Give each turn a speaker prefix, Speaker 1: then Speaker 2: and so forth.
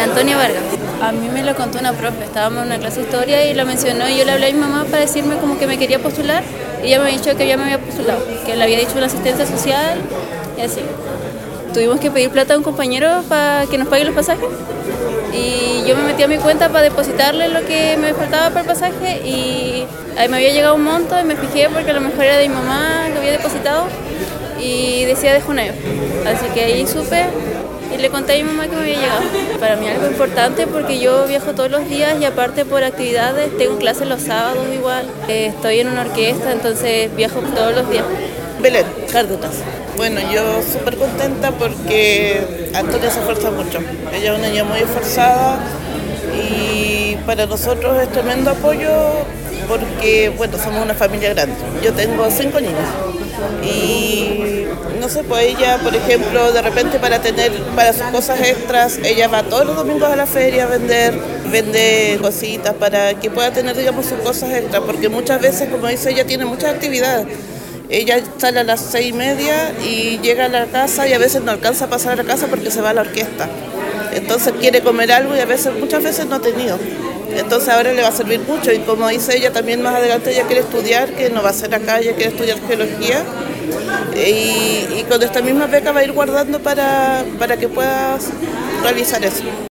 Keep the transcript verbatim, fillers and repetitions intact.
Speaker 1: Antonia Vargas. A mí me lo contó una profe, estábamos en una clase de historia y lo mencionó y yo le hablé a mi mamá para decirme como que me quería postular y ella me ha dicho que ya me había postulado, que le había dicho una asistencia social y así. Tuvimos que pedir plata a un compañero para que nos pague los pasajes y yo me metí a mi cuenta para depositarle lo que me faltaba para el pasaje y ahí me había llegado un monto y me fijé porque a lo mejor era de mi mamá que había depositado y decía de Juneo, así que ahí supe y le conté a mi mamá que me había llegado. Para mí algo importante porque yo viajo todos los días y aparte por actividades, tengo clases los sábados igual, eh, estoy en una orquesta, entonces viajo todos los días.
Speaker 2: Belén Cárdenas. Bueno, yo súper contenta porque Antonia se esfuerza mucho. Ella es una niña muy esforzada y para nosotros es tremendo apoyo porque, bueno, somos una familia grande. Yo tengo cinco niños y no sé, pues ella, por ejemplo, de repente para tener, para sus cosas extras, ella va todos los domingos a la feria a vender, vende cositas para que pueda tener, digamos, sus cosas extras, porque muchas veces, como dice ella, tiene muchas actividades. Ella sale a las seis y media y llega a la casa y a veces no alcanza a pasar a la casa porque se va a la orquesta. Entonces quiere comer algo y a veces, muchas veces no ha tenido. Entonces ahora le va a servir mucho y como dice ella también más adelante ella quiere estudiar, que no va a ser acá, ella quiere estudiar geología y, y con esta misma beca va a ir guardando para, para que pueda realizar eso.